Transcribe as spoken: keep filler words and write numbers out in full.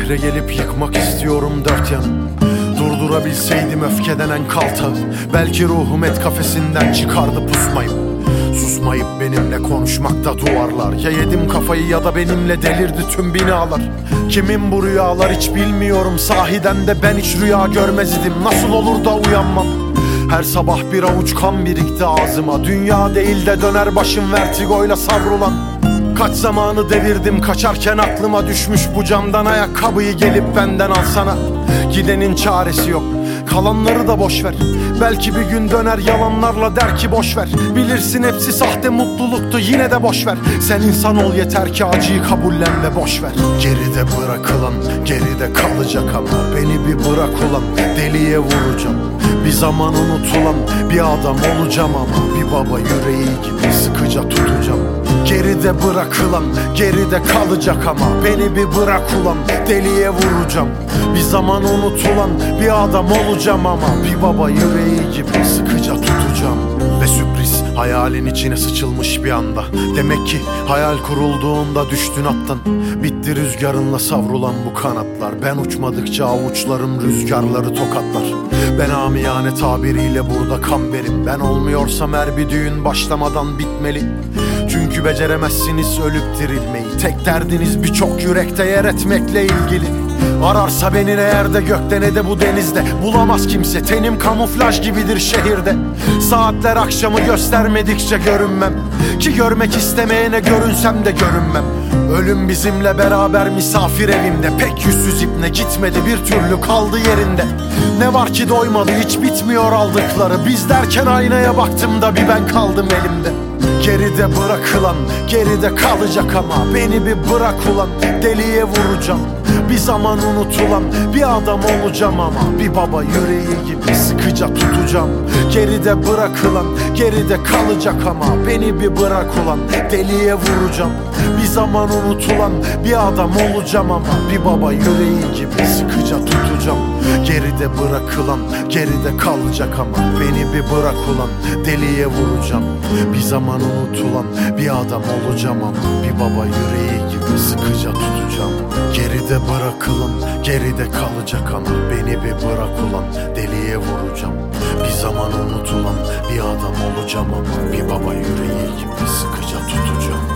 şehre gelip yıkmak istiyorum dört yanı. Durdurabilseydim öfkeden enkazı, belki ruhum et kafesinden çıkardı pusmayı. Susmayıp benimle konuşmakta duvarlar. Ya yedim kafayı ya da benimle delirdi tüm binalar. Kimin bu rüyalar hiç bilmiyorum. Sahiden de ben hiç rüya görmez idim. Nasıl olur da uyanmam? Her sabah bir avuç kan birikti ağzıma. Dünya değil de döner başım vertigoyla savrulan. Kaç zamanı devirdim kaçarken aklıma düşmüş bu camdan ayakkabıyı gelip benden alsana. Gidenin çaresi yok, kalanları da boş ver. Belki bir gün döner yalanlarla der ki boş ver. Bilirsin hepsi sahte mutluluktu, yine de boş ver. Sen insan ol yeter ki acıyı kabullen ve boş ver. Geride bırakılan geride kalacak ama beni bir bırak ulan, deliye vuracağım. Bir zaman unutulan bir adam olacağım ama bir baba yüreği gibi sıkıca tutacağım. Geride bırakılan geride kalacak ama beni bir bırak ulan, deliye vuracağım. Bir zaman unutulan bir adam olacağım ama bir baba yüreği gibi sıkıca tutacağım. Ve sürpriz hayalin içine sıçılmış bir anda. Demek ki hayal kurulduğunda düştün attan. Bitti rüzgarınla savrulan bu kanatlar. Ben uçmadıkça avuçlarım rüzgarları tokatlar. Ben amiyane tabiriyle burada kan verim. Ben olmuyorsam her bir düğün başlamadan bitmeli. Çünkü beceremezsiniz ölüp dirilmeyi. Tek derdiniz birçok yürekte yer etmekle ilgili. Ararsa beni ne yerde gökte ne de bu denizde. Bulamaz kimse, tenim kamuflaj gibidir şehirde. Saatler akşamı göstermedikçe görünmem. Ki görmek istemeyene görünsem de görünmem. Ölüm bizimle beraber misafir evimde. Pek yüzsüz ipne gitmedi bir türlü kaldı yerinde. Ne var ki doymadı hiç bitmiyor aldıkları. Biz derken aynaya baktım da bir ben kaldım elimde. Geride bırakılan geride kalacak ama beni bir bırak ulan, deliye vuracağım. Bir zaman unutulan bir adam olacağım ama bir baba yüreği gibi sıkıca tutacağım. Geride bırakılan geride kalacak ama beni bir bırak ulan, deliye vuracağım. Bir zaman unutulan bir adam olacağım ama bir baba yüreği gibi sıkıca tutacağım. Geride bırakılan geride kalacak ama beni bir bırak ulan, deliye vuracağım. Bir zaman unutulan bir adam olacağım ama bir baba yüreği gibi sıkıca tutacağım. Geride bırakılan geride kalacak ama beni bir bırak ulan, deliye vuracağım. Bir zaman unutulan bir adam olacağım ama bir baba yüreği gibi sıkıca tutacağım.